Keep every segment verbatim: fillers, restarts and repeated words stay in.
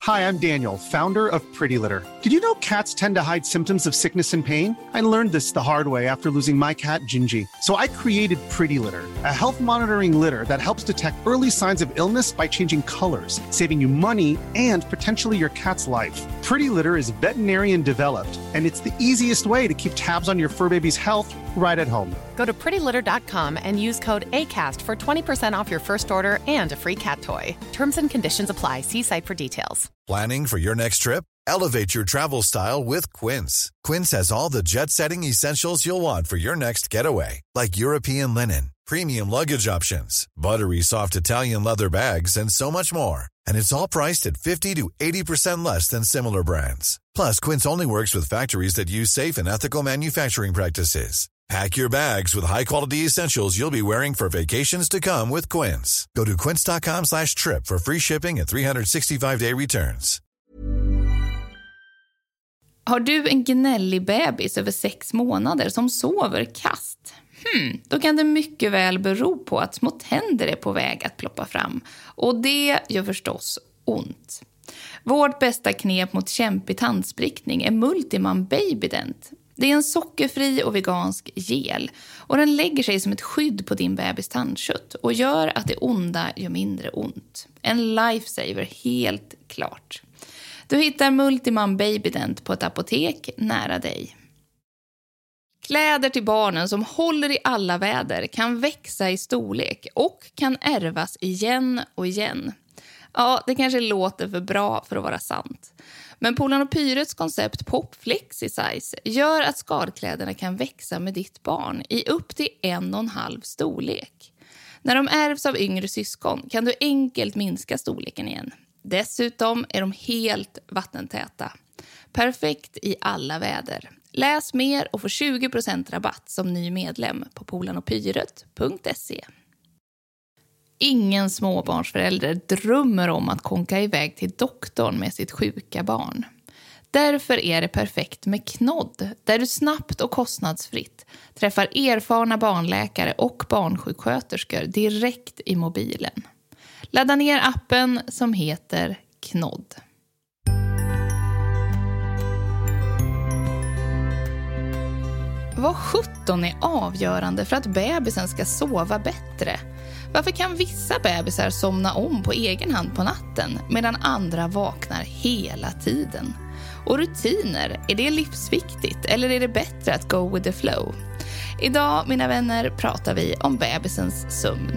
Hi, I'm Daniel, founder of Pretty Litter. Did you know cats tend to hide symptoms of sickness and pain? I learned this the hard way after losing my cat, Gingy. So I created Pretty Litter, a health monitoring litter that helps detect early signs of illness by changing colors, saving you money and potentially your cat's life. Pretty Litter is veterinarian developed, and it's the easiest way to keep tabs on your fur baby's health right at home. Go to pretty litter dot com and use code ACAST for twenty percent off your first order and a free cat toy. Terms and conditions apply. See site for details. Planning for your next trip? Elevate your travel style with Quince. Quince has all the jet-setting essentials you'll want for your next getaway, like European linen, premium luggage options, buttery soft Italian leather bags, and so much more. And it's all priced at fifty to eighty percent less than similar brands. Plus, Quince only works with factories that use safe and ethical manufacturing practices. Pack your bags with high-quality essentials you'll be wearing for vacations to come with Quince. Go to quince.com slash trip for free shipping and three sixty-five day returns. Har du en gnällig bebis över sex månader som sover kast? Hmm, då kan det mycket väl bero på att små tänder är på väg att ploppa fram. Och det gör förstås ont. Vårt bästa knep mot kämpig tandsprickning är Multiman Babydent. Det är en sockerfri och vegansk gel och den lägger sig som ett skydd på din bebis tandkött och gör att det onda gör mindre ont. En lifesaver, helt klart. Du hittar Multiman Babydent på ett apotek nära dig. Kläder till barnen som håller i alla väder kan växa i storlek och kan ärvas igen och igen. Ja, det kanske låter för bra för att vara sant. Men Polarn och Pyrets koncept Pop Flexi Size gör att skadkläderna kan växa med ditt barn i upp till en och en halv storlek. När de ärvs av yngre syskon kan du enkelt minska storleken igen. Dessutom är de helt vattentäta. Perfekt i alla väder. Läs mer och få tjugo procent rabatt som ny medlem på polarn och pyret punkt se. Ingen småbarnsförälder drömmer om att konka iväg till doktorn med sitt sjuka barn. Därför är det perfekt med Knodd, där du snabbt och kostnadsfritt träffar erfarna barnläkare och barnsjuksköterskor direkt i mobilen. Ladda ner appen som heter Knodd. Vad sjutton är avgörande för att bebisen ska sova bättre? Varför kan vissa bebisar somna om på egen hand på natten medan andra vaknar hela tiden? Och rutiner, är det livsviktigt eller är det bättre att go with the flow? Idag, mina vänner, pratar vi om bebisens sömn.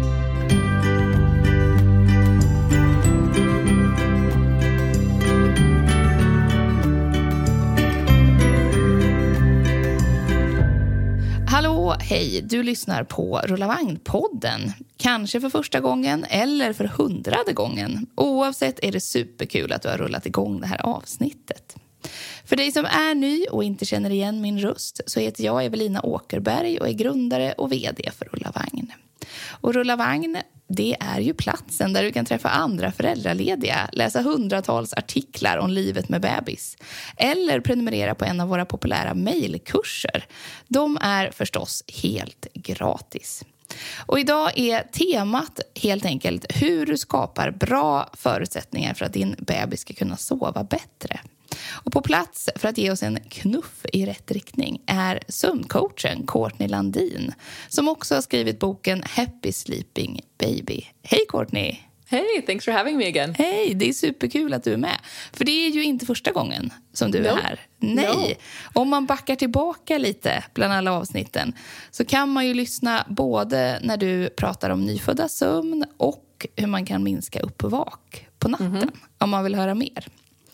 Hallå, hej, du lyssnar på Rulla Vagn-podden. Kanske för första gången eller för hundrade gången. Oavsett är det superkul att du har rullat igång det här avsnittet. För dig som är ny och inte känner igen min röst så heter jag Evelina Åkerberg och är grundare och vd för Rulla Vagn. Och Rulla Vagn, det är ju platsen där du kan träffa andra föräldralediga, läsa hundratals artiklar om livet med bebis eller prenumerera på en av våra populära mejlkurser. De är förstås helt gratis. Och idag är temat helt enkelt hur du skapar bra förutsättningar för att din bebis ska kunna sova bättre. Och på plats för att ge oss en knuff i rätt riktning är sömncoachen Courtney Landin som också har skrivit boken Happy Sleeping Baby. Hej Courtney! Hej, thanks for having me again. Hej, det är superkul att du är med. För det är ju inte första gången som du no. är här. Nej, no. Om man backar tillbaka lite bland alla avsnitten så kan man ju lyssna både när du pratar om nyfödda sömn och hur man kan minska uppvak på natten mm-hmm. om man vill höra mer.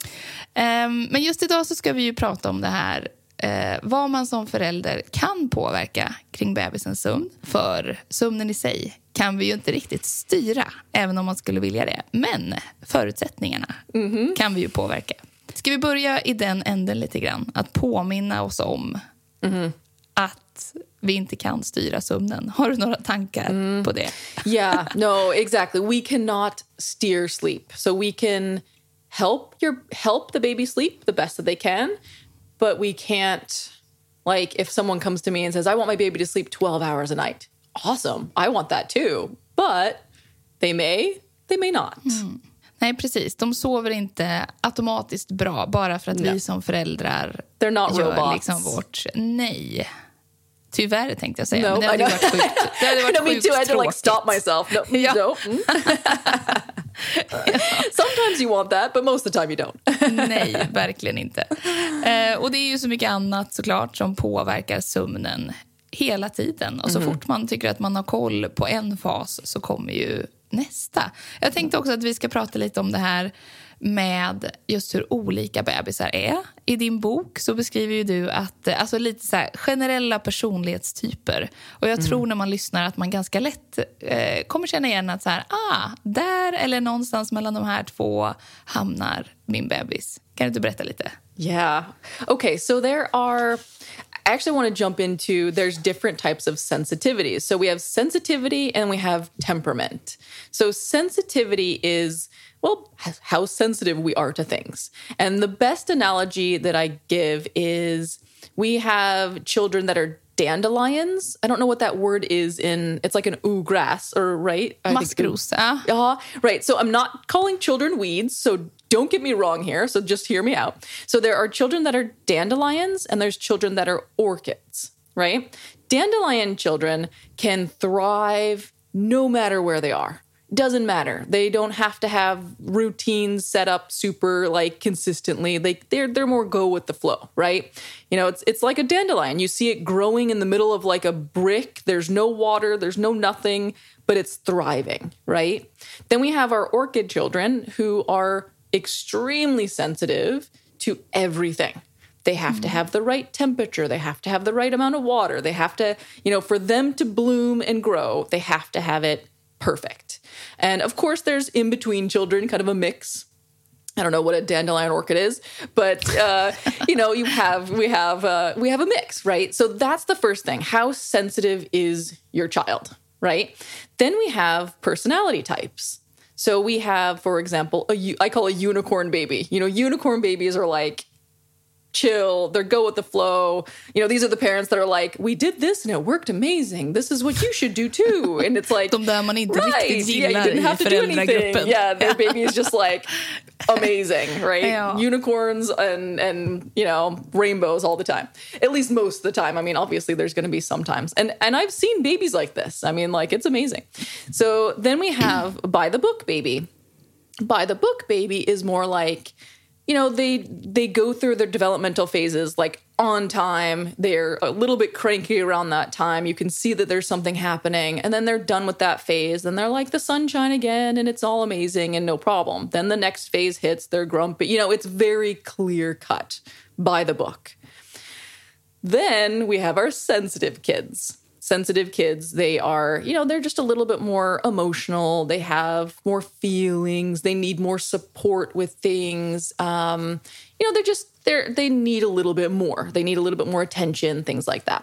Um, men just idag så ska vi ju prata om det här uh, vad man som förälder kan påverka kring bebisens sömn. För sömnen i sig kan vi ju inte riktigt styra, även om man skulle vilja det. Men förutsättningarna mm-hmm. kan vi ju påverka. Ska vi börja i den änden lite grann? Att påminna oss om mm-hmm. att vi inte kan styra sömnen. Har du några tankar mm. på det? Yeah, no, exactly. We cannot steer sleep. So we can help your help the baby sleep the best that they can, but we can't, like, if someone comes to me and says, I want my baby to sleep twelve hours a night. Awesome. I want that too. But they may, they may not. Mm. Nej, precis. De sover inte automatiskt bra bara för att no. vi som föräldrar They're not gör robots. liksom vårt... Nej. Tyvärr tänkte jag säga. No, men det hade varit sjukt. Det hade varit no, me sjukt too. I had to like tråkigt. stop myself. No, Ja. no. Mm. Sometimes you want that, but most of the time you don't. Nej, verkligen inte. Eh, och det är ju så mycket annat såklart som påverkar sömnen hela tiden. Och så Mm. fort man tycker att man har koll på en fas så kommer ju nästa. Jag tänkte också att vi ska prata lite om det här med just hur olika bebisar är. I din bok så beskriver ju du att, alltså lite så här generella personlighetstyper. Och jag mm. tror när man lyssnar att man ganska lätt eh, kommer känna igen att så här, ah, där eller någonstans mellan de här två hamnar min bebis. Kan du inte berätta lite? Yeah. Okay, so there are... I actually want to jump into, there's different types of sensitivities. So we have sensitivity and we have temperament. So sensitivity is, well, how sensitive we are to things. And the best analogy that I give is we have children that are dandelions. I don't know what that word is in, it's like an ooh grass, or right? Maskrosa. Yeah, right. So I'm not calling children weeds, so don't get me wrong here, so just hear me out. So there are children that are dandelions and there's children that are orchids, right? Dandelion children can thrive no matter where they are. Doesn't matter. They don't have to have routines set up super like consistently. They they're they're more go with the flow, right? You know, it's it's like a dandelion. You see it growing in the middle of like a brick. There's no water, there's no nothing, but it's thriving, right? Then we have our orchid children who are extremely sensitive to everything. They have mm-hmm. to have the right temperature. They have to have the right amount of water. They have to, you know, for them to bloom and grow, they have to have it perfect. And of course, there's in-between children, kind of a mix. I don't know what a dandelion orchid is, but uh, you know, you have we have uh, we have a mix, right? So that's the first thing. How sensitive is your child, right? Then we have personality types. So we have, for example, a, I call a unicorn baby. You know, unicorn babies are like chill, they're go with the flow. You know, these are the parents that are like, we did this and it worked amazing. This is what you should do too. And it's like, de där man inte right, riktigt yeah, you didn't have to do anything. Yeah, their baby is just like amazing, right? Yeah. Unicorns and, and, you know, rainbows all the time. At least most of the time. I mean, obviously there's going to be sometimes. And, and I've seen babies like this. I mean, like, it's amazing. So then we have by the book baby. By the book baby is more like, you know, they they go through their developmental phases like on time. They're a little bit cranky around that time. You can see that there's something happening. And then they're done with that phase. And they're like the sunshine again. And it's all amazing and no problem. Then the next phase hits. They're grumpy. You know, it's very clear cut by the book. Then we have our sensitive kids. Sensitive kids, they are, you know, they're just a little bit more emotional. They have more feelings. They need more support with things. Um, you know, they're just, they're, they need a little bit more. They need a little bit more attention, things like that.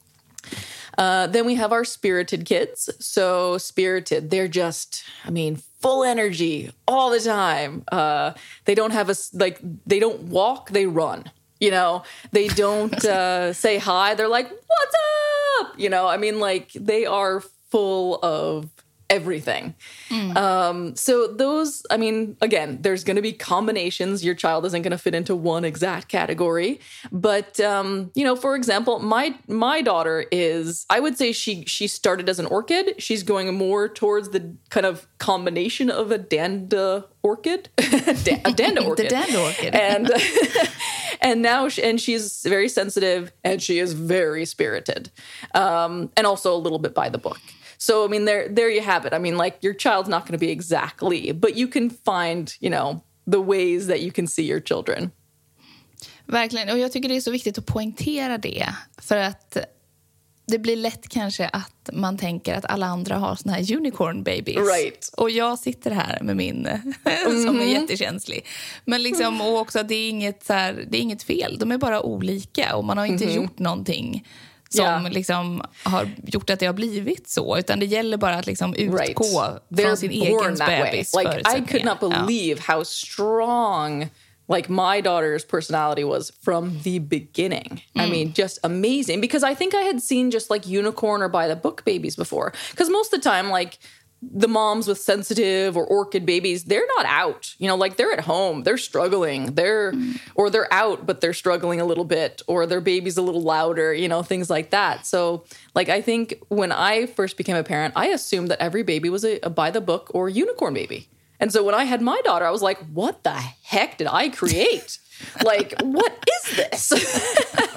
Uh, then we have our spirited kids. So spirited, they're just, I mean, full energy all the time. Uh, they don't have a, like, they don't walk, they run. You know, they don't uh, say hi. They're like, what's up? You know, I mean, like, they are full of everything. Mm. Um, so those, I mean, again, there's going to be combinations. Your child isn't going to fit into one exact category. But, um, you know, for example, my my daughter is, I would say she she started as an orchid. She's going more towards the kind of combination of a danda orchid. a danda orchid. The danda orchid. and, and now, she, and she's very sensitive and she is very spirited. Um, and also a little bit by the book. So, I mean, there there you have it. I mean, like, your child's not going to be exactly, but you can find, you know, the ways that you can see your children. Verkligen, och jag tycker det är så viktigt att poängtera det. För att det blir lätt kanske att man tänker att alla andra har såna här unicorn babies. Right. Och jag sitter här med min mm-hmm. som är jättekänslig. Men liksom, och också att det är inget, så här, det är inget fel. De är bara olika och man har inte mm-hmm. gjort någonting som yeah. liksom har gjort att det har blivit så, utan det gäller bara att liksom utgå right. från sin egen bebis. Like, I could not believe yeah. how strong like my daughter's personality was from the beginning. Mm. I mean, just amazing, because I think I had seen just like unicorn or by the book babies before, because most of the time, like, the moms with sensitive or orchid babies, they're not out, you know, like they're at home, they're struggling, they're, mm. or they're out, but they're struggling a little bit, or their baby's a little louder, you know, things like that. So like, I think when I first became a parent, I assumed that every baby was a, a by the book or unicorn baby. And so when I had my daughter, I was like, what the heck did I create? Like, what is this?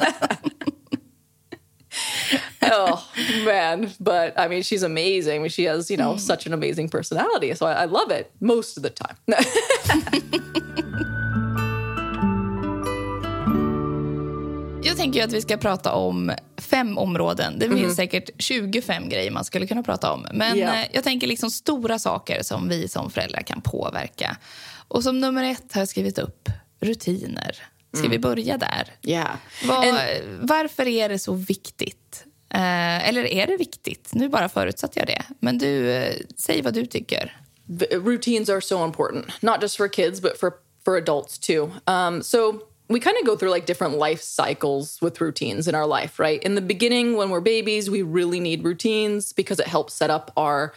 Oh, man. But, I mean, she's amazing. I mean, she has, you know, mm. such an amazing personality. So I, I love it most of the time. Jag tänker ju att vi ska prata om fem områden. Det finns mm. säkert tjugofem grejer man skulle kunna prata om. Men yeah. jag tänker liksom stora saker som vi som föräldrar kan påverka. Och som nummer ett har jag skrivit upp rutiner. Ska mm. vi börja där? Yeah. Var, And, varför är det så viktigt? Eh, eller är det viktigt? Nu bara förutsatt jag det. Men du, eh, säg vad du tycker. Routines are so important. Not just for kids, but for, for adults too. Um, so... We kind of go through like different life cycles with routines in our life, right? In the beginning, when we're babies, we really need routines because it helps set up our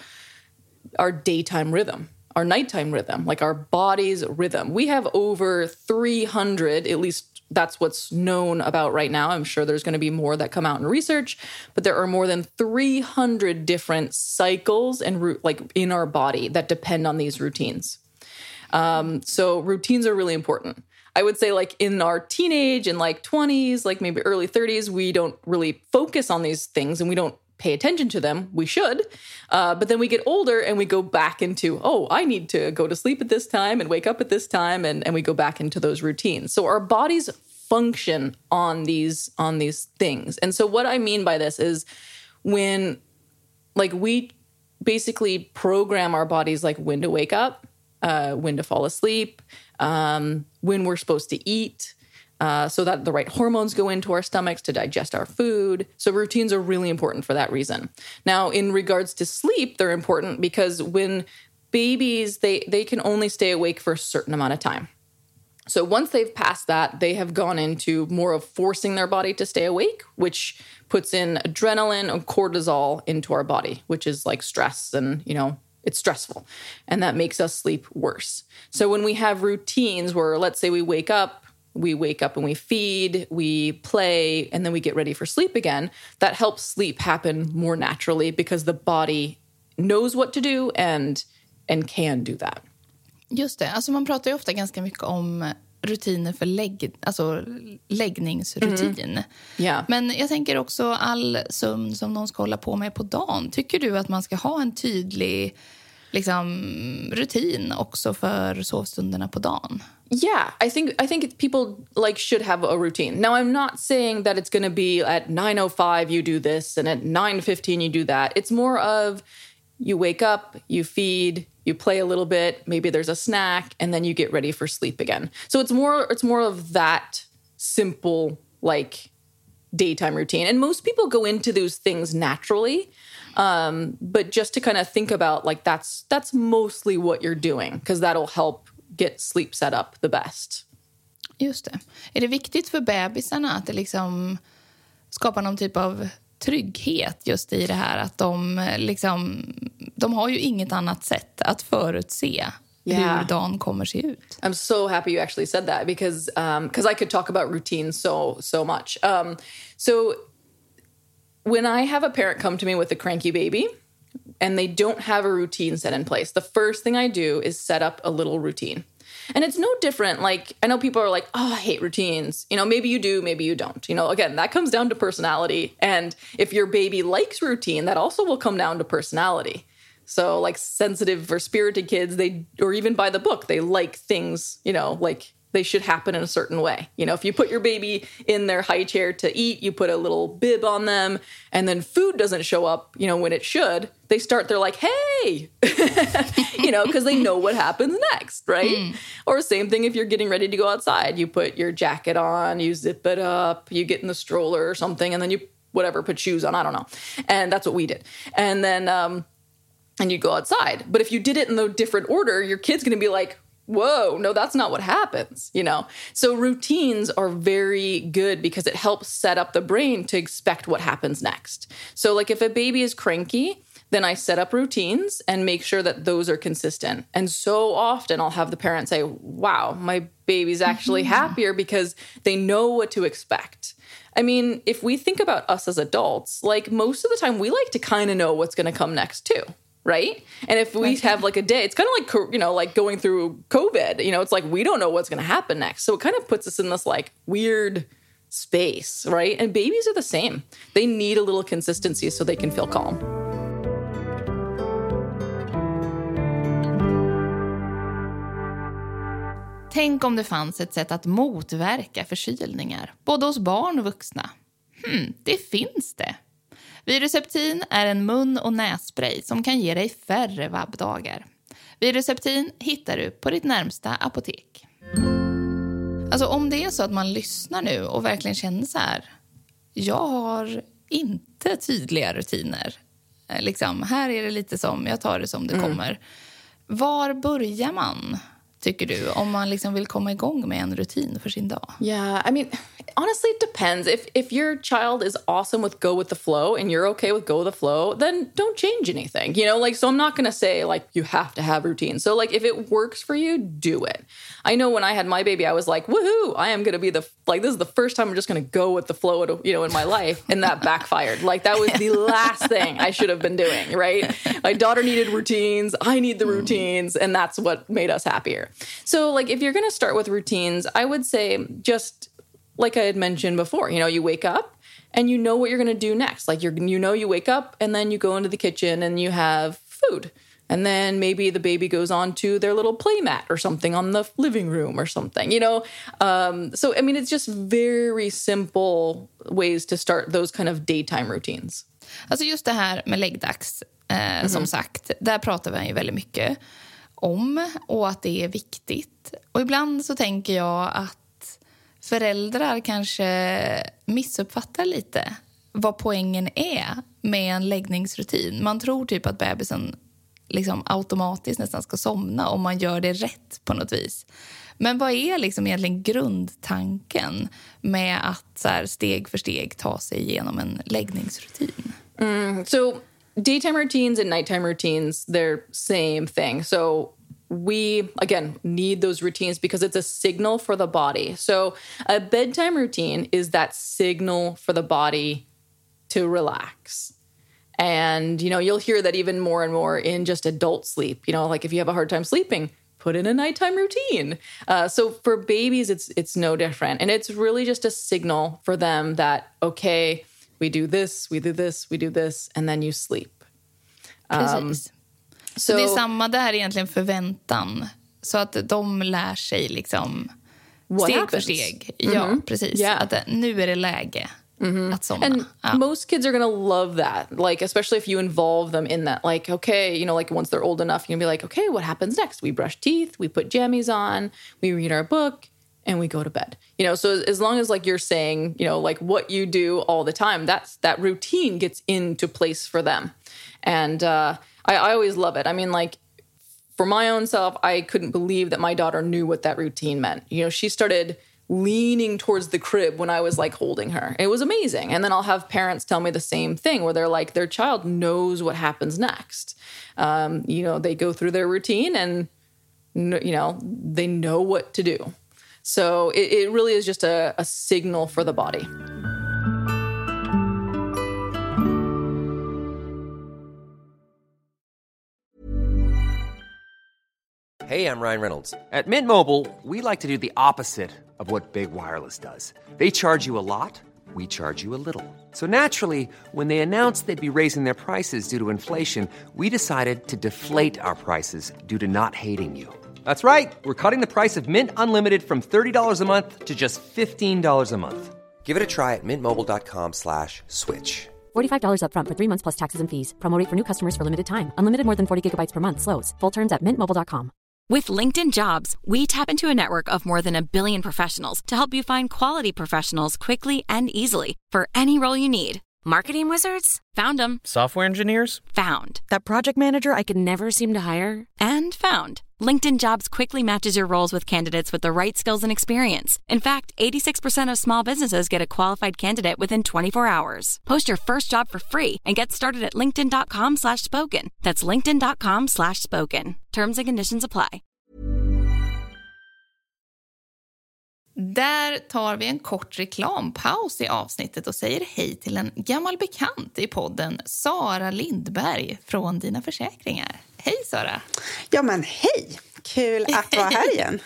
our daytime rhythm, our nighttime rhythm, like our body's rhythm. We have over three hundred, at least that's what's known about right now. I'm sure there's going to be more that come out in research, but there are more than three hundred different cycles and like in our body that depend on these routines. Um, so routines are really important. I would say like in our teenage and like twenties, like maybe early thirties, we don't really focus on these things and we don't pay attention to them. We should. Uh, but then we get older and we go back into, oh, I need to go to sleep at this time and wake up at this time. And, and we go back into those routines. So our bodies function on these, on these things. And so what I mean by this is when like we basically program our bodies like when to wake up, uh, when to fall asleep, um, when we're supposed to eat, uh, so that the right hormones go into our stomachs to digest our food. So routines are really important for that reason. Now, in regards to sleep, they're important because when babies, they, they can only stay awake for a certain amount of time. So once they've passed that, they have gone into more of forcing their body to stay awake, which puts in adrenaline and cortisol into our body, which is like stress and, you know, it's stressful, and that makes us sleep worse. So when we have routines where, let's say we wake up, we wake up and we feed, we play, and then we get ready for sleep again, that helps sleep happen more naturally because the body knows what to do and, and can do that. Just det, alltså man pratar ju ofta ganska mycket om rutiner för lägg, alltså läggningsrutin. Mm. Yeah. Men jag tänker också all sömn som någon ska hålla på med på dagen. Tycker du att man ska ha en tydlig liksom, rutin också för sovstunderna på dagen? Yeah, I think I think people like should have a routine. Now, I'm not saying that it's going to be at nine oh five you do this and at nine fifteen you do that. It's more of you wake up, you feed, you play a little bit, maybe there's a snack, and then you get ready for sleep again. So it's more it's more of that simple like daytime routine. And most people go into those things naturally. Um, but just to kind of think about like that's that's mostly what you're doing because that'll help get sleep set up the best. Just det. Är det viktigt för bebisarna att det liksom skapar någon typ av trygghet just i det här att de liksom de har ju inget annat sätt att förutse yeah. hur dagen kommer se ut. I'm so happy you actually said that because um because I could talk about routines so so much. Um so when I have a parent come to me with a cranky baby and they don't have a routine set in place, the first thing I do is set up a little routine. And it's no different. Like, I know people are like, oh, I hate routines. You know, maybe you do, maybe you don't. You know, again, that comes down to personality. And if your baby likes routine, that also will come down to personality. So like sensitive or spirited kids, they, or even by the book, they like things, you know, like they should happen in a certain way. You know, if you put your baby in their high chair to eat, you put a little bib on them, and then food doesn't show up, you know, when it should, they start, they're like, hey, you know, because they know what happens next, right? Mm. Or same thing if you're getting ready to go outside. You put your jacket on, you zip it up, you get in the stroller or something, and then you, whatever, put shoes on, I don't know. And that's what we did. And then, um, and you go outside. But if you did it in the different order, your kid's going to be like, whoa, no, that's not what happens, you know? So routines are very good because it helps set up the brain to expect what happens next. So like if a baby is cranky, then I set up routines and make sure that those are consistent. And so often I'll have the parent say, wow, my baby's actually happier because they know what to expect. I mean, if we think about us as adults, like most of the time we like to kind of know what's going to come next too. Right? And if we have like a day, it's kind of like, you know, like going through COVID, you know, it's like we don't know what's going to happen next. So it kind of puts us in this like weird space, right? And babies are the same. They need a little consistency so they can feel calm. Tänk om det fanns ett sätt att motverka förkylningar, både hos barn och vuxna. Hmm, det finns det. Viruseptin är en mun- och nässpray som kan ge dig färre vabbdagar. Viruseptin hittar du på ditt närmsta apotek. Alltså om det är så att man lyssnar nu och verkligen känner så här, jag har inte tydliga rutiner. Liksom, här är det lite som, jag tar det som det mm. kommer. Var börjar man, tycker du, om man liksom vill komma igång med en rutin för sin dag? Yeah, I mean, honestly, it depends. If if your child is awesome with go with the flow and you're okay with go with the flow, then don't change anything. You know, like, so I'm not going to say, like, you have to have routine. So, like, if it works for you, do it. I know when I had my baby, I was like, woohoo, I am going to be the, like, this is the first time I'm just going to go with the flow, you know, in my life. And that backfired. Like, that was the last thing I should have been doing, right? My daughter needed routines. I need the routines. And that's what made us happier. So, like, if you're going to start with routines, I would say just, like I had mentioned before, you know, you wake up and you know what you're going to do next. Like, you're, you know, you wake up and then you go into the kitchen and you have food. And then maybe the baby goes on to their little play mat or something on the living room or something, you know? Um, so, I mean, it's just very simple ways to start those kind of daytime routines. Alltså just det här med läggdags, eh, mm-hmm. som sagt, där pratar vi ju väldigt mycket om och att det är viktigt. Och ibland så tänker jag att föräldrar kanske missuppfattar lite vad poängen är med en läggningsrutin. Man tror typ att bebisen liksom automatiskt nästan ska somna om man gör det rätt på något vis. Men vad är liksom egentligen grundtanken med att så här steg för steg ta sig igenom en läggningsrutin? Mm, so daytime routines and nighttime routines, they're same thing. So we, again, need those routines because it's a signal for the body. So a bedtime routine is that signal for the body to relax. And, you know, you'll hear that even more and more in just adult sleep. You know, like if you have a hard time sleeping, put in a nighttime routine. Uh, so for babies, it's it's no different. And it's really just a signal for them that, okay, we do this, we do this, we do this, and then you sleep. Um, Precis. Så, så det är samma där egentligen förväntan. Så att de lär sig liksom steg happens? för steg. Mm-hmm. Ja, precis. Yeah. Att nu är det läge. Mm-hmm. Att somna. And ja. most kids are going to love that, like, especially if you involve them in that. Like, okay, you know, like once they're old enough, you're going to be like, okay, what happens next? We brush teeth, we put jammies on, we read our book, and we go to bed. You know, so as long as, like, you're saying, you know, like what you do all the time, that's that routine gets into place for them. And uh, I, I always love it. I mean, like, for my own self, I couldn't believe that my daughter knew what that routine meant. You know, she started leaning towards the crib when I was like holding her. It was amazing. And then I'll have parents tell me the same thing where they're like, their child knows what happens next. Um, you know, they go through their routine and, you know, they know what to do. So it, it really is just a, a signal for the body. Hey, I'm Ryan Reynolds. At Mint Mobile, we like to do the opposite of what Big Wireless does. They charge you a lot, we charge you a little. So naturally, when they announced they'd be raising their prices due to inflation, we decided to deflate our prices due to not hating you. That's right. We're cutting the price of Mint Unlimited from thirty dollars a month to just fifteen dollars a month. Give it a try at mintmobile.com slash switch. forty-five dollars up front for three months plus taxes and fees. Promo rate for new customers for limited time. Unlimited more than forty gigabytes per month. Slows full terms at mint mobile dot com. With LinkedIn Jobs, we tap into a network of more than a billion professionals to help you find quality professionals quickly and easily for any role you need. Marketing wizards? Found them. Software engineers? Found. That project manager I could never seem to hire? And found. LinkedIn Jobs quickly matches your roles with candidates with the right skills and experience. In fact, eighty-six percent of small businesses get a qualified candidate within twenty-four hours. Post your first job for free and get started at linkedin.com slash spoken. That's linkedin.com slash spoken. Terms and conditions apply. Där tar vi en kort reklampaus i avsnittet och säger hej till en gammal bekant i podden, Sara Lindberg från Dina Försäkringar. Hej Sara! Ja men hej! Kul att vara här igen.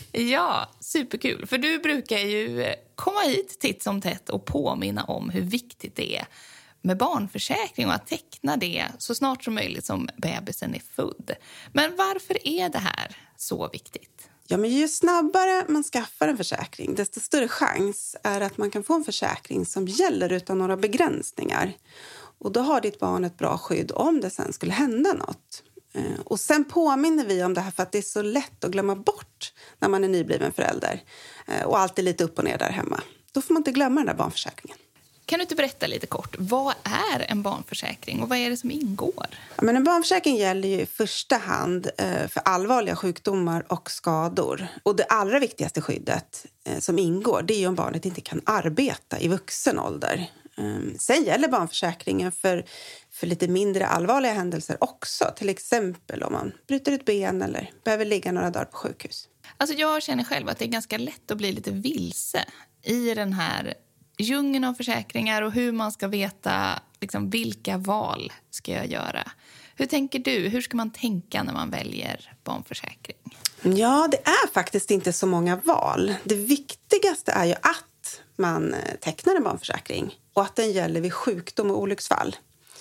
Ja, superkul. För du brukar ju komma hit titt som tätt och påminna om hur viktigt det är med barnförsäkring och att teckna det så snart som möjligt som bebisen är född. Men varför är det här så viktigt? Ja, men ju snabbare man skaffar en försäkring, desto större chans är att man kan få en försäkring som gäller utan några begränsningar. Och då har ditt barn ett bra skydd om det sen skulle hända något. Och sen påminner vi om det här för att det är så lätt att glömma bort när man är nybliven förälder. Och alltid lite upp och ner där hemma. Då får man inte glömma den där barnförsäkringen. Kan du inte berätta lite kort, vad är en barnförsäkring och vad är det som ingår? Ja, men en barnförsäkring gäller ju i första hand eh, för allvarliga sjukdomar och skador. Och det allra viktigaste skyddet eh, som ingår, det är ju om barnet inte kan arbeta i vuxen ålder. Um, sen gäller barnförsäkringen för, för lite mindre allvarliga händelser också. Till exempel om man bryter ett ben eller behöver ligga några dagar på sjukhus. Alltså jag känner själv att det är ganska lätt att bli lite vilse i den här djungeln av försäkringar och hur man ska veta liksom, vilka val ska jag göra. Hur tänker du? Hur ska man tänka när man väljer barnförsäkring? Ja, det är faktiskt inte så många val. Det viktigaste är ju att man tecknar en barnförsäkring och att den gäller vid sjukdom och olycksfall.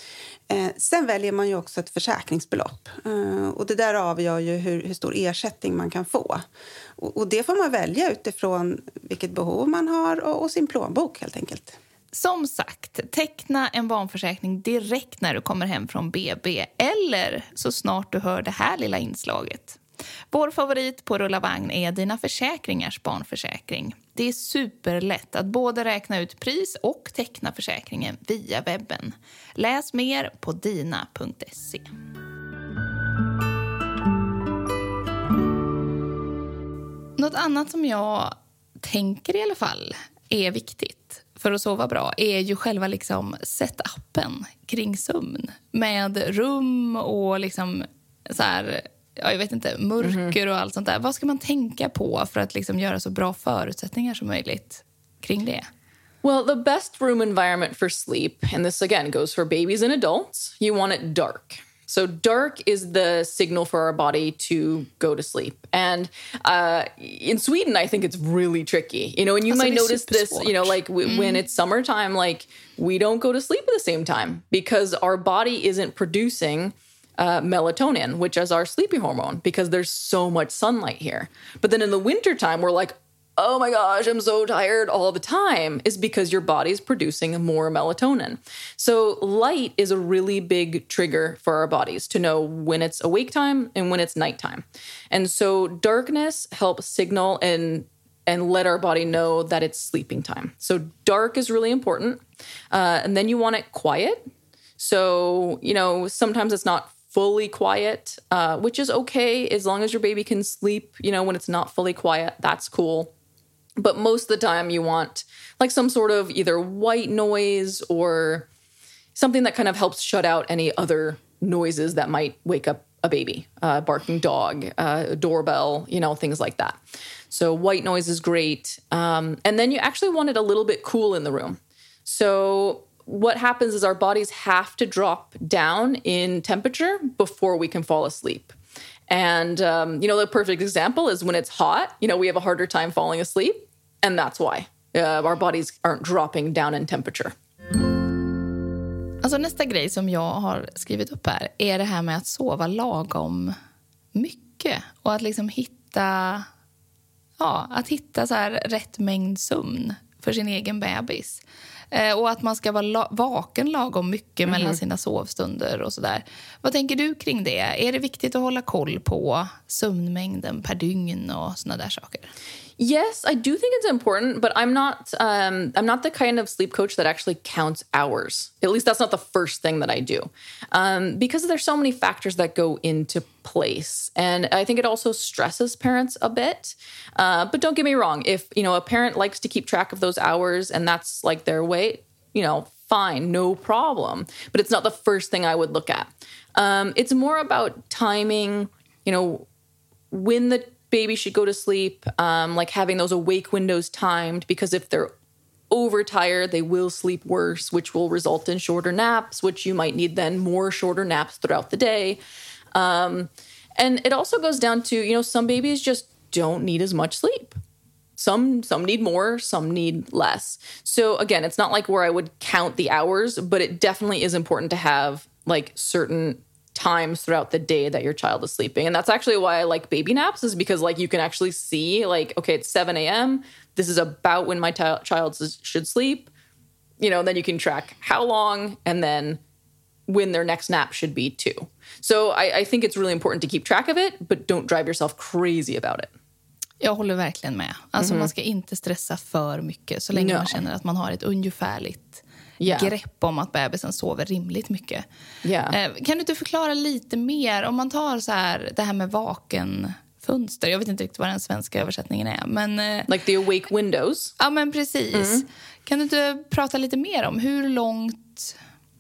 Eh, sen väljer man ju också ett försäkringsbelopp. Eh, och det där avgör ju hur, hur stor ersättning man kan få. Och, och det får man välja utifrån vilket behov man har och, och sin plånbok helt enkelt. Som sagt, teckna en barnförsäkring direkt när du kommer hem från B B eller så snart du hör det här lilla inslaget. Vår favorit på Rulla Vagn är Dina Försäkringars barnförsäkring. Det är superlätt att både räkna ut pris och teckna försäkringen via webben. Läs mer på dina punkt se. Något annat som jag tänker i alla fall är viktigt för att sova bra är ju själva liksom setupen kring sömn. Med rum och liksom så här, jag vet inte, mörker och allt sånt där. Vad ska man tänka på för att liksom göra så bra förutsättningar som möjligt kring det? Well, the best room environment for sleep, and this again goes for babies and adults, you want it dark. So dark is the signal for our body to go to sleep. And uh, in Sweden, I think it's really tricky. You know, and you alltså, might notice this, you know, like w- mm. when it's summertime, like we don't go to sleep at the same time because our body isn't producing uh, melatonin, which is our sleepy hormone, because there's so much sunlight here. But then in the wintertime, we're like, oh my gosh, I'm so tired all the time, is because your body's producing more melatonin. So light is a really big trigger for our bodies to know when it's awake time and when it's nighttime. And so darkness helps signal and and let our body know that it's sleeping time. So dark is really important. Uh, and then you want it quiet. So, you know, sometimes it's not fully quiet, uh, which is okay as long as your baby can sleep, you know, when it's not fully quiet, that's cool. But most of the time you want like some sort of either white noise or something that kind of helps shut out any other noises that might wake up a baby, uh, barking dog, uh, doorbell, you know, things like that. So white noise is great. Um, and then you actually want it a little bit cool in the room. So what happens is our bodies have to drop down in temperature before we can fall asleep. And, um, you know, the perfect example is when it's hot, you know, we have a harder time falling asleep. And that's why uh, our bodies aren't dropping down in temperature. Alltså nästa grej som jag har skrivit upp här är det här med att sova lagom mycket. Och att liksom hitta, ja, att hitta så här rätt mängd sömn för sin egen bebis. Eh, och att man ska vara la- vaken lagom mycket mm-hmm. mellan sina sovstunder och sådär. Vad tänker du kring det? Är det viktigt att hålla koll på sömnmängden per dygn och såna där saker? Yes, I do think it's important, but I'm not um, I'm not the kind of sleep coach that actually counts hours. At least that's not the first thing that I do. Um, because there's so many factors that go into place. And I think it also stresses parents a bit. Uh, but don't get me wrong. If, you know, a parent likes to keep track of those hours and that's like their way, you know, fine, no problem. But it's not the first thing I would look at. Um, it's more about timing, you know, when the baby should go to sleep, um, like having those awake windows timed, because if they're overtired, they will sleep worse, which will result in shorter naps, which you might need then more shorter naps throughout the day. Um, and it also goes down to, you know, some babies just don't need as much sleep. Some some need more, some need less. So again, it's not like where I would count the hours, but it definitely is important to have like certain times throughout the day that your child is sleeping. And that's actually why I like baby naps, is because like you can actually see like, okay, it's seven a.m. This is about when my t- child should sleep. You know, then you can track how long and then when their next nap should be too. So I, I think it's really important to keep track of it, but don't drive yourself crazy about it. Jag håller verkligen med. Alltså mm-hmm. man ska inte stressa för mycket så länge no. man känner att man har ett ungefärligt yeah. grepp om att bebisen sover rimligt mycket. Yeah. Eh, kan du inte förklara lite mer om man tar så här det här med vakenfönster? Jag vet inte riktigt vad den svenska översättningen är, men eh, like the awake windows. Ja, men precis. Mm. Kan du inte prata lite mer om hur långt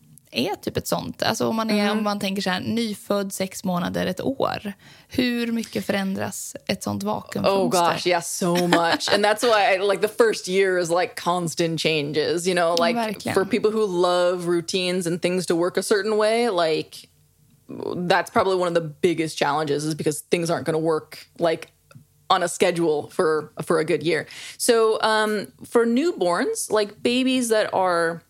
är typ ett sånt? Alltså om man är mm. om man tänker så här nyfödd sex månader ett år. Hur mycket förändras ett sånt vakuumfönster? Oh gosh, yeah, so much. And that's why I, like the first year is like constant changes, you know, like Verkligen. For people who love routines and things to work a certain way, like that's probably one of the biggest challenges, is because things aren't going to work like on a schedule for for a good year. So um, for newborns, like babies that are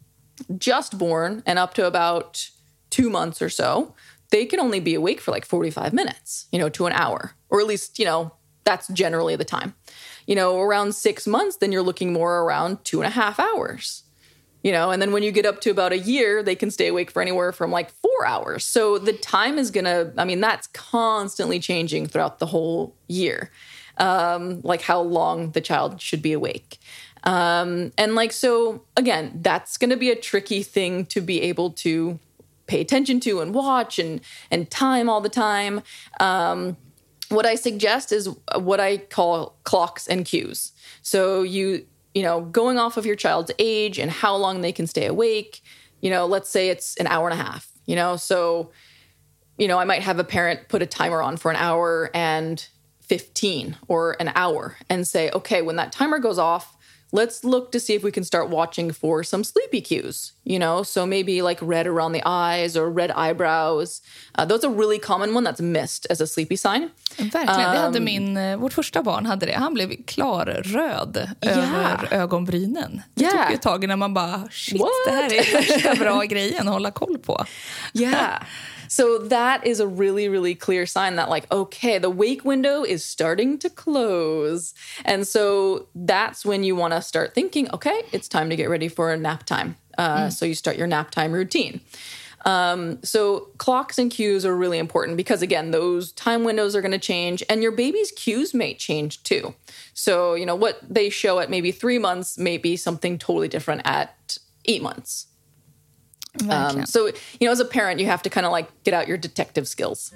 just born and up to about two months or so, they can only be awake for like forty-five minutes, you know, to an hour, or at least, you know, that's generally the time. You know, around six months, then you're looking more around two and a half hours, you know, and then when you get up to about a year, they can stay awake for anywhere from like four hours. So the time is going to, I mean, that's constantly changing throughout the whole year, um, like how long the child should be awake. Um, and like, so again, that's going to be a tricky thing to be able to pay attention to and watch and, and time all the time. Um, what I suggest is what I call clocks and cues. So you, you know, going off of your child's age and how long they can stay awake, you know, let's say it's an hour and a half, you know, so, you know, I might have a parent put a timer on for an hour and fifteen or an hour and say, okay, when that timer goes off, let's look to see if we can start watching for some sleepy cues, you know? So maybe like red around the eyes or red eyebrows. Uh, that's a really common one that's missed as a sleepy sign. Verkligen, um, det hade min, vårt första barn hade det. Han blev klarröd yeah. över ögonbrynen. Det yeah. tog ett tag när man bara, shit, What? Det här är första bra grejen att hålla koll på. Yeah. So that is a really, really clear sign that like, okay, the wake window is starting to close. And so that's when you want to start thinking, okay, it's time to get ready for a nap time. Uh, mm. So you start your nap time routine. Um, so clocks and cues are really important because, again, those time windows are going to change and your baby's cues may change too. So, you know, what they show at maybe three months may be something totally different at eight months. Um, so, you know, as a parent, you have to kind of like get out your detective skills.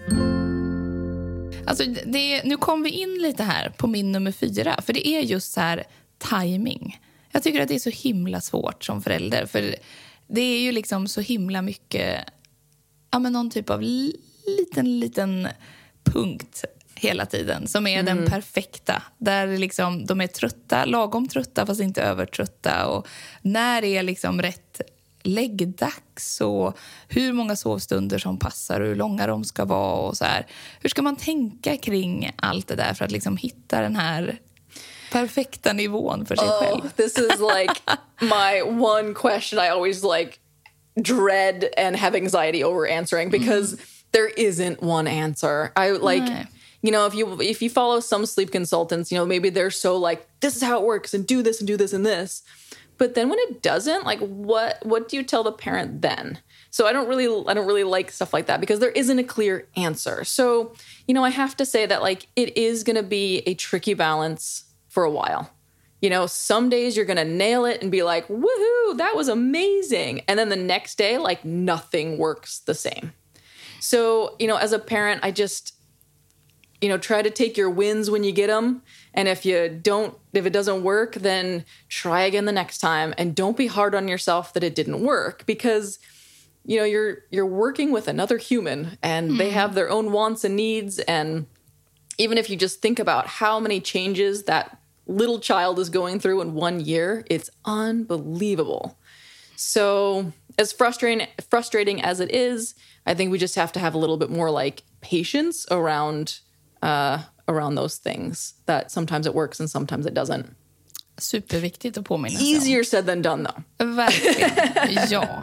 Alltså, det, nu kom vi in lite här på min nummer fyra. För det är just så här timing. Jag tycker att det är så himla svårt som förälder. För det är ju liksom så himla mycket, ja men någon typ av liten, liten punkt hela tiden. Som är mm. den perfekta. Där liksom de är trötta, lagom trötta fast inte övertrötta. Och när är liksom rätt läggdags och hur många sovstunder som passar och hur långa de ska vara och så här. Hur ska man tänka kring allt det där för att liksom hitta den här perfekta nivån för sig oh, själv? This is like my one question I always like dread and have anxiety over answering because mm. there isn't one answer. I like Nej. You know, if you if you follow some sleep consultants, you know, maybe they're so like, this is how it works and do this and do this and this. But then when it doesn't, like what what do you tell the parent then? So I don't really I don't really like stuff like that because there isn't a clear answer. So, you know, I have to say that like it is going to be a tricky balance for a while. You know, some days you're going to nail it and be like, woohoo, that was amazing. And then the next day, like nothing works the same. So, you know, as a parent, I just, you know, try to take your wins when you get them. And if you don't, if it doesn't work, then try again the next time. And don't be hard on yourself that it didn't work, because, you know, you're you're working with another human and mm. they have their own wants and needs. And even if you just think about how many changes that little child is going through in one year, it's unbelievable. So as frustrating frustrating as it is, I think we just have to have a little bit more like patience around uh, around those things. That sometimes it works and sometimes it doesn't. Superviktigt att påminna sig om. Easier said than done though. Verkligen, ja.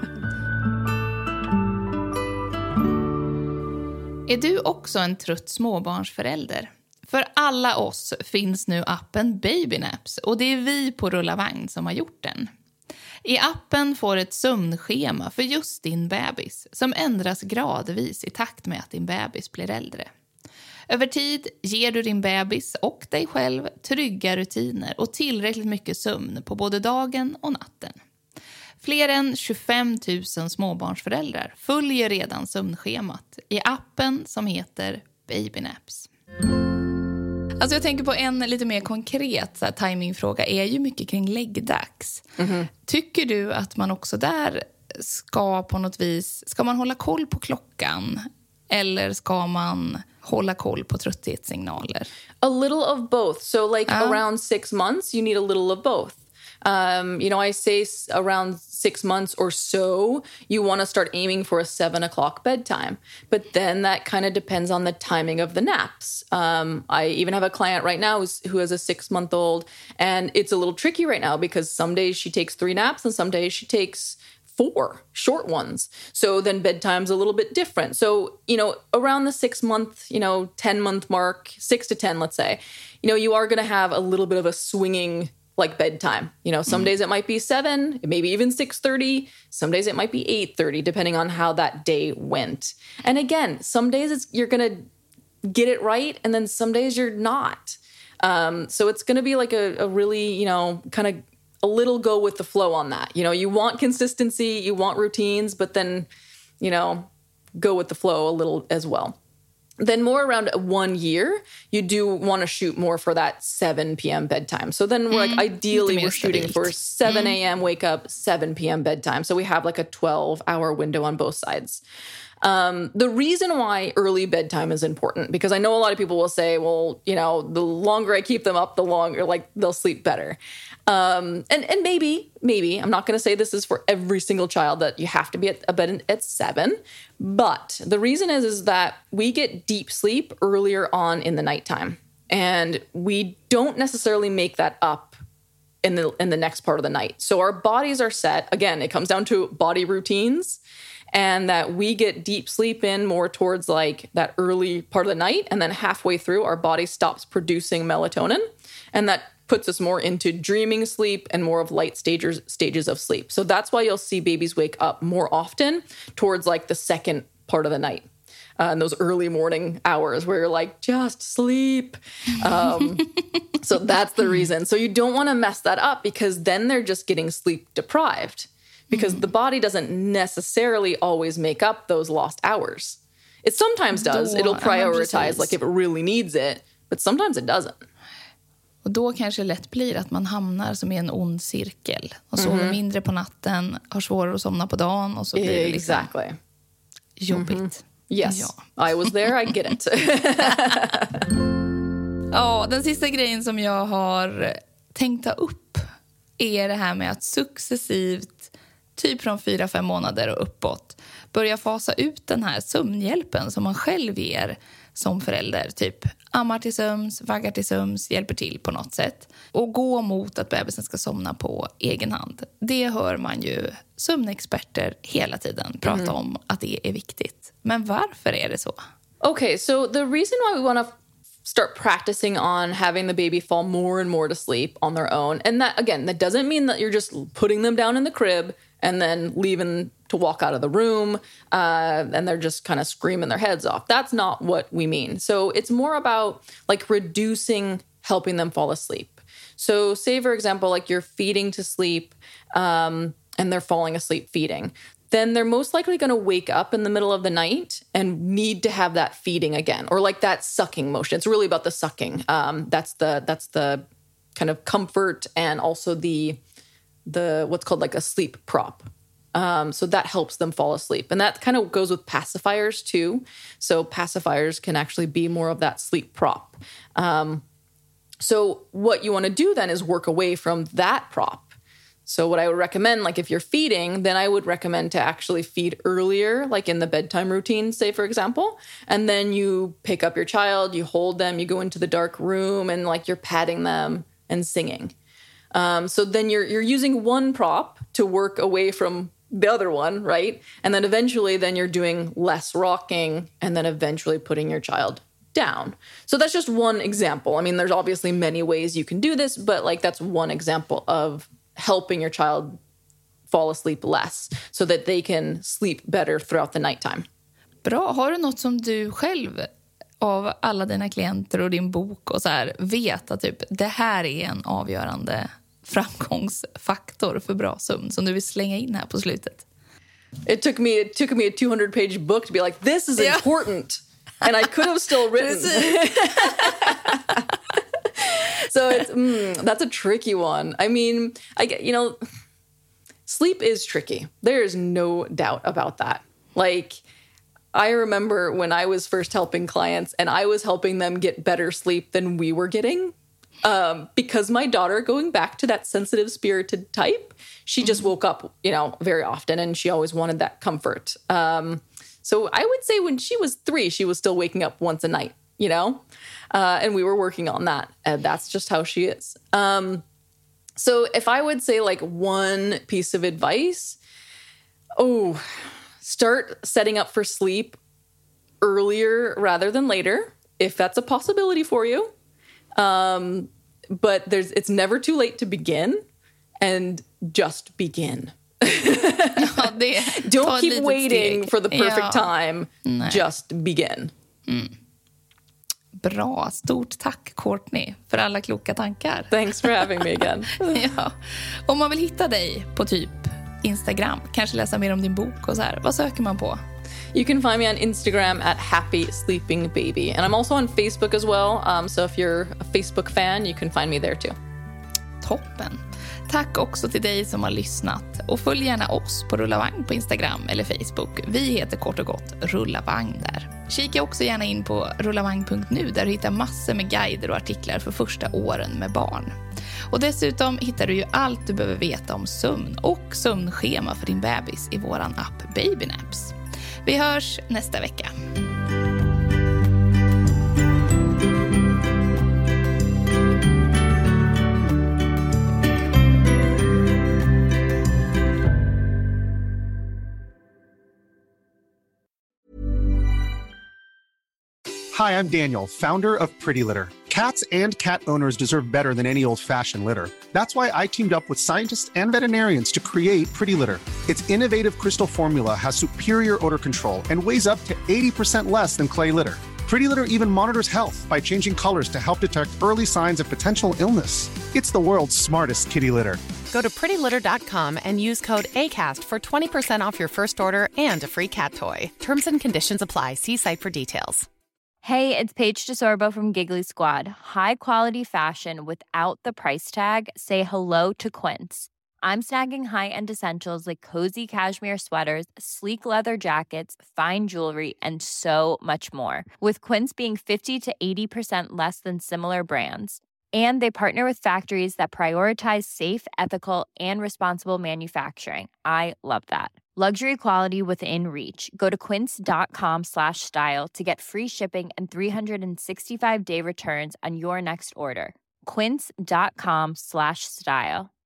Är du också en trött småbarnsförälder? För alla oss finns nu appen Babynaps och det är vi på Rulla Vagn som har gjort den. I appen får ett sömnschema för just din bebis som ändras gradvis i takt med att din bebis blir äldre. Över tid ger du din bebis och dig själv trygga rutiner och tillräckligt mycket sömn på både dagen och natten. Fler än tjugofem tusen småbarnsföräldrar följer redan sömnschemat i appen som heter Babynaps. Alltså jag tänker på en lite mer konkret så här, timingfråga är ju mycket kring läggdags. Mm-hmm. Tycker du att man också där ska på något vis, ska man hålla koll på klockan eller ska man hålla koll på trötthetssignaler? A little of both. So like uh. around six months, you need a little of both. Um, you know, I say s- around six months or so, you want to start aiming for a seven o'clock bedtime. But then that kind of depends on the timing of the naps. Um, I even have a client right now who's, who has a six-month-old, and it's a little tricky right now because some days she takes three naps and some days she takes four short ones. So then bedtime's a little bit different. So, you know, around the six-month, you know, ten-month mark, six to ten, let's say, you know, you are going to have a little bit of a swinging like bedtime. You know, some mm. days it might be seven, maybe even six thirty. Some days it might be eight thirty, depending on how that day went. And again, some days it's, you're going to get it right, and then some days you're not. Um, so it's going to be like a, a really, you know, kind of a little go with the flow on that. You know, you want consistency, you want routines, but then, you know, go with the flow a little as well. Then more around one year, you do want to shoot more for that seven p.m. bedtime. So then we're like, mm, ideally we're shooting for seven a.m. Mm. wake up, seven p.m. bedtime. So we have like a twelve-hour window on both sides. Um, the reason why early bedtime is important, because I know a lot of people will say, well, you know, the longer I keep them up, the longer, like, they'll sleep better. Um, and, and maybe, maybe, I'm not going to say this is for every single child that you have to be at bed at seven. But the reason is, is that we get deep sleep earlier on in the nighttime. And we don't necessarily make that up in the in the next part of the night. So our bodies are set. Again, it comes down to body routines. And that we get deep sleep in more towards like that early part of the night. And then halfway through, our body stops producing melatonin. And that puts us more into dreaming sleep and more of light stages, stages of sleep. So that's why you'll see babies wake up more often towards like the second part of the night. Uh, in those early morning hours where you're like, just sleep. Um, so that's the reason. So you don't want to mess that up, because then they're just getting sleep deprived. Because mm. the body doesn't necessarily always make up those lost hours. It sometimes does. Då, It'll prioritize like if it really needs it. But sometimes it doesn't. Och då kanske det lätt blir att man hamnar som i en ond cirkel. Och sover mm-hmm. mindre på natten, har svårare att somna på dagen. Och så blir det liksom exactly. jobbigt. Mm-hmm. Yes, ja. I was there, I get it. Ja, den sista grejen som jag har tänkt ta upp är det här med att successivt, typ från fyra, fem månader och uppåt, börja fasa ut den här sömnhjälpen som man själv ger som förälder. Typ ammar till söms, vaggar till söms, hjälper till på något sätt. Och gå mot att bebisen ska somna på egen hand. Det hör man ju sömnexperter hela tiden prata mm. om att det är viktigt. Men varför är det så? Okay, so the reason why we want to start practicing on having the baby fall more and more to sleep on their own. And that, again, that doesn't mean that you're just putting them down in the crib and then leaving to walk out of the room uh, and they're just kind of screaming their heads off. That's not what we mean. So it's more about like reducing helping them fall asleep. So say, for example, like you're feeding to sleep um, and they're falling asleep feeding. Then they're most likely going to wake up in the middle of the night and need to have that feeding again, or like that sucking motion. It's really about the sucking. Um, that's the that's the kind of comfort and also the the what's called like a sleep prop. Um, so that helps them fall asleep. And that kind of goes with pacifiers too. So pacifiers can actually be more of that sleep prop. Um, so what you want to do then is work away from that prop. So what I would recommend, like if you're feeding, then I would recommend to actually feed earlier, like in the bedtime routine, say, for example. And then you pick up your child, you hold them, you go into the dark room and like you're patting them and singing. Um, so then you're you're using one prop to work away from the other one, right? And then eventually then you're doing less rocking and then eventually putting your child down. So that's just one example. I mean, there's obviously many ways you can do this, but like that's one example of helping your child fall asleep less so that they can sleep better throughout the nighttime. Bra. Har du något som du själv av alla dina klienter och din bok och så här vet att typ det här är en avgörande framgångsfaktor för bra sömn som du vill slänga in här på slutet? It took me it took me a two hundred page book to be like, this is yeah. important. And I could have still written. So it's, mm, that's a tricky one. I mean, I get, you know, sleep is tricky. There is no doubt about that. Like, I remember when I was first helping clients and I was helping them get better sleep than we were getting. Um, because my daughter, going back to that sensitive, spirited type, she just woke up, you know, very often and she always wanted that comfort. Um, so I would say when she was three, she was still waking up once a night, you know? Uh, and we were working on that. And that's just how she is. Um, so if I would say like one piece of advice, oh, start setting up for sleep earlier rather than later, if that's a possibility for you. Um, but there's, it's never too late to begin, and just begin. Ja, det, Don't keep waiting steg. for the perfect ja. time. Nej. Just begin. Mm. Bra. Stort tack, Courtney, för alla kloka tankar. Thanks for having me again. Ja. Om man vill hitta dig på typ Instagram, kanske läsa mer om din bok och så här, vad söker man på? You can find me on Instagram at Happy Sleeping Baby. And I'm also on Facebook as well. Um, so if you're a Facebook fan, you can find me there too. Toppen. Tack också till dig som har lyssnat. Och följ gärna oss på Rulla Vagn på Instagram eller Facebook. Vi heter kort och gott Rulla Vagn där. Kika också gärna in på rullavagn punkt nu där du hittar massor med guider och artiklar för första åren med barn. Och dessutom hittar du ju allt du behöver veta om sömn och sömnschema för din bebis i våran app Baby Naps. Vi hörs nästa vecka. Hi, I'm Daniel, founder of Pretty Litter. Cats and cat owners deserve better than any old-fashioned litter. That's why I teamed up with scientists and veterinarians to create Pretty Litter. Its innovative crystal formula has superior odor control and weighs up to eighty percent less than clay litter. Pretty Litter even monitors health by changing colors to help detect early signs of potential illness. It's the world's smartest kitty litter. Go to pretty litter dot com and use code ACAST for twenty percent off your first order and a free cat toy. Terms and conditions apply. See site for details. Hey, it's Paige DeSorbo from Giggly Squad. High quality fashion without the price tag. Say hello to Quince. I'm snagging high-end essentials like cozy cashmere sweaters, sleek leather jackets, fine jewelry, and so much more. With Quince being fifty to eighty percent less than similar brands. And they partner with factories that prioritize safe, ethical, and responsible manufacturing. I love that. Luxury quality within reach. Go to quince.com slash style to get free shipping and three sixty-five day returns on your next order. Quince.com slash style.